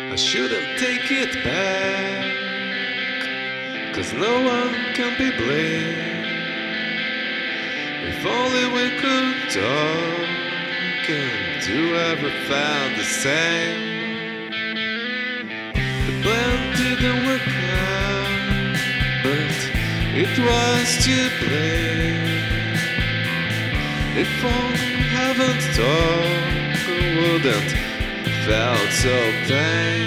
I shouldn't take it back, 'cause no one can be blamed. If only we could talk and do everything the same. The plan didn't work out, but it was too late. If only haven't talked, I wouldn't felt so pain.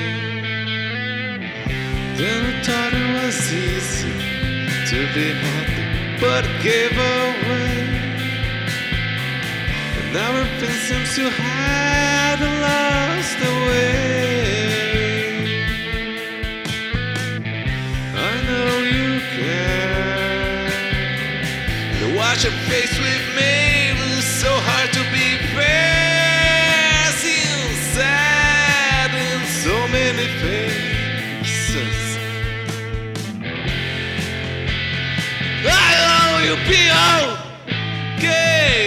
Then I thought it was easy to be happy, but gave away. And now everything seems to have lost the way. I know you care, and watch your face with me. It's so hard to be facing sad in so many faces. I know you'll be okay.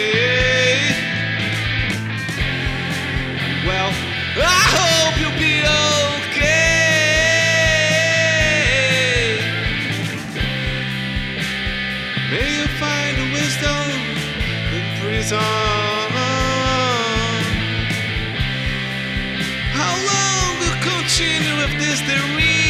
Well, I hope you'll be okay. May you find the wisdom in prison. How long will continue if this the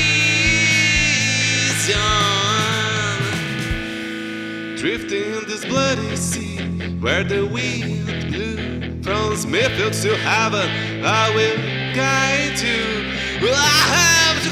reason? Drifting in this bloody sea, where the wind blew from Smithfield to heaven, I will guide you. I have